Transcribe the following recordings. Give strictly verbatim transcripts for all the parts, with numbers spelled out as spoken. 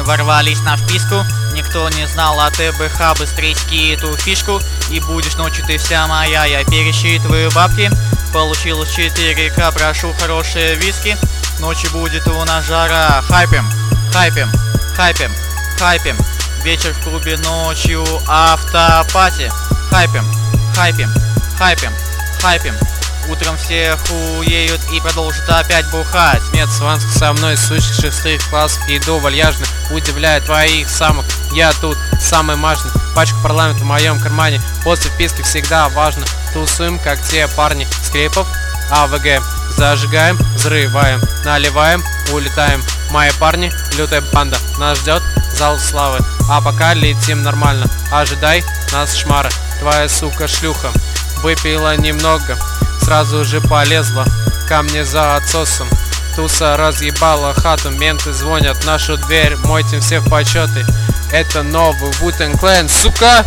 Мы ворвались на вписку, никто не знал о ТБХ, быстрей ски эту фишку. И будешь ночью ты вся моя, я пересчитываю бабки. Получилось четыре ка, прошу хорошие виски. Ночью будет у нас жара, хайпим, хайпим, хайпим, хайпим. Вечер в клубе, ночью автопати. Хайпим, хайпим, хайпим, хайпим. Утром все хуеют и продолжат опять бухать. Нет, Сванск со мной с сущих шестых классов. Иду вальяжно, удивляю твоих самок. Я тут самый мажный. Пачка парламента в моем кармане. После вписки всегда важно. Тусуем, как те парни с клипов АВГ. Зажигаем, взрываем, наливаем, улетаем. Мои парни, лютая банда. Нас ждет зал славы. А пока летим нормально. Ожидай нас, шмара. Твоя сука шлюха выпила немного, сразу же полезла ко мне за отсосом. Туса разъебала хату, менты звонят в нашу дверь, мойте все в почеты. Это новый Wu-Tang Clan, сука!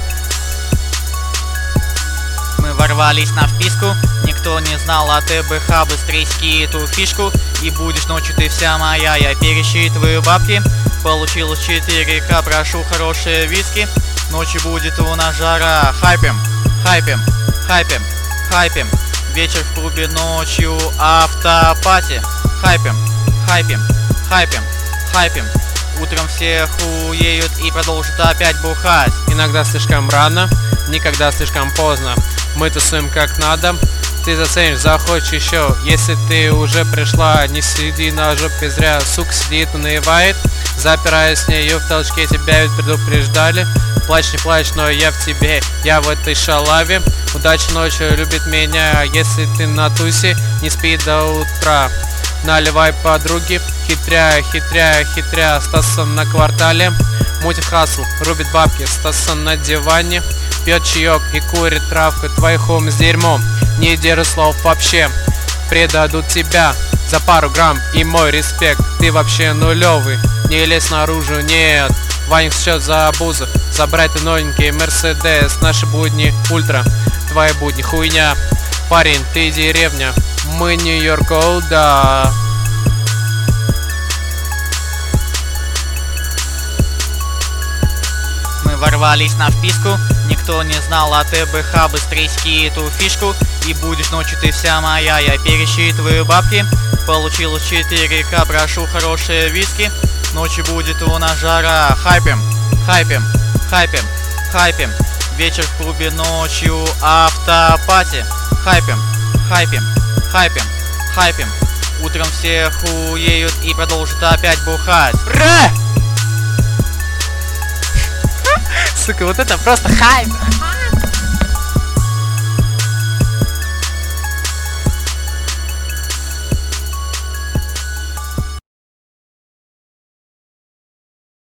Мы ворвались на вписку, никто не знал о ТБХ, быстрей ски эту фишку. И будешь ночью ты вся моя, я пересчитываю бабки. Получилось четыре ка, прошу хорошие виски. Ночью будет у нас жара, хайпим, хайпим, хайпим, хайпим. Вечер в клубе, ночью автопати. Хайпим, хайпим, хайпим, хайпим. Утром все хуеют и продолжат опять бухать. Иногда слишком рано, никогда слишком поздно. Мы тусуем как надо. Ты заценишь, захочешь еще. Если ты уже пришла, не сиди на жопе зря. Сука сидит, унывает. Запираясь с нею в толчке, тебя ведь предупреждали. Плачь, не плачь, но я в тебе, я в этой шалаве. Удачи ночью любит меня, если ты на тусе, не спи до утра. Наливай подруги, хитряя, хитряя, хитряя. Стаса на квартале, мутит хасл, рубит бабки. Стаса на диване, пьет чаек и курит травку. Твой хом с дерьмом, не держи слов вообще. Предадут тебя за пару грамм, и мой респект. Ты вообще нулевый, не лезь наружу, нет. Ваник счет за обузу, забрать ты новенький Мерседес. Наши будни ультра, твои будни хуйня. Парень, ты деревня, мы Нью-Йорк, оу да. Мы ворвались на вписку, никто не знал о ТБХ, быстрей ски эту фишку. И будешь ночью ты вся моя, я пересчитываю бабки. Получилось четыре ка, прошу хорошие виски. Ночью будет у нас жара, хайпим, хайпим, хайпим, хайпим. Вечер в клубе, ночью автопати. Хайпим, хайпим, хайпим, хайпим. Утром все хуеют и продолжат опять бухать. Ра! Сука, вот это просто хайп!